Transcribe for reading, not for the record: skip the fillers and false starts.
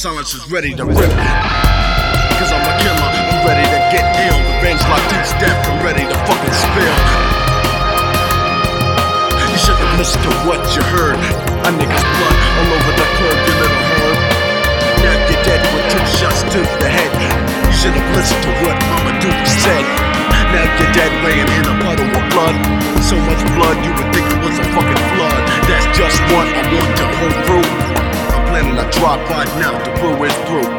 silence is ready to rip. Cause I'm a killer, I'm ready to get ill. Revenge like two-step, I'm ready to fucking spill. You should've listened to what you heard. A nigga's blood all over the curb, you little herb. Now you're dead with 2 shots to the head. You should've listened to what Mama Duke said. Now you're dead laying in a puddle of blood. So much blood you would think it was a fucking flood. That's just what I want to hold through. I'm planning a drop right now, the brew is through.